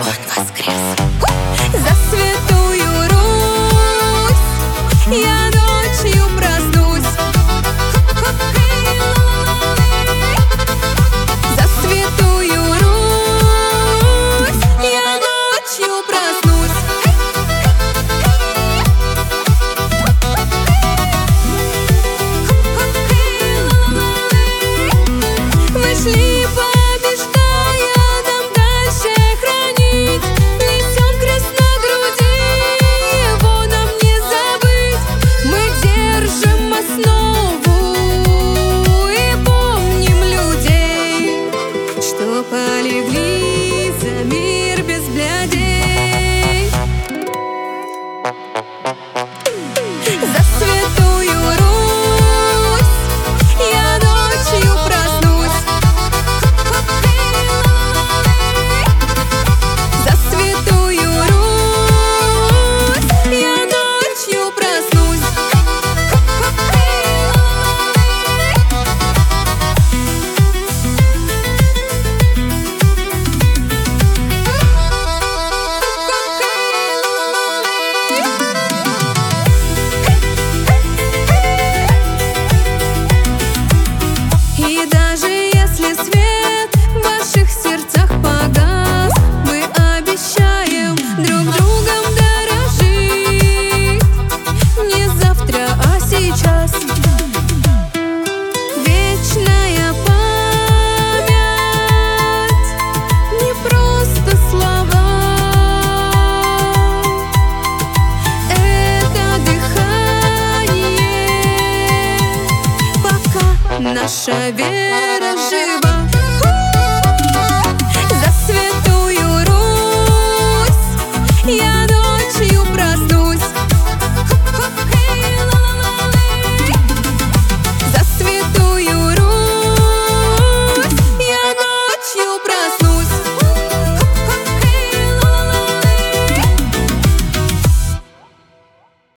воскрес. За Святую Русь я ночью проснусь. За Святую Русь я ночью проснусь. Мы шли, побеждая, нам дальше хранить. Несем крест на груди, его нам не забыть. Мы держим основу и помним людей, что полегли за мир без блядей. За Святую Русь я ночью проснусь. За Святую Русь я ночью проснусь. И даже если свет в ваших сердцах погас, мы обещаем друг другом дорожить. Не завтра, а сейчас. Вечная память, не просто слова. Это дыхание, пока наша вера жива.